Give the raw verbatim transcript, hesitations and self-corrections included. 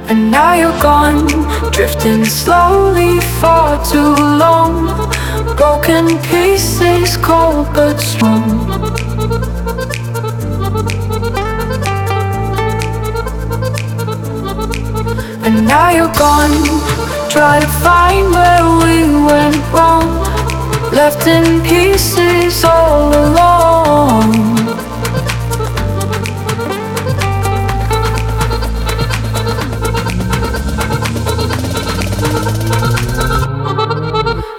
And now you're gone, drifting slowly far too long. Broken pieces, cold but strong. And now you're gone, try to find where we went wrong. Left in pieces all alone.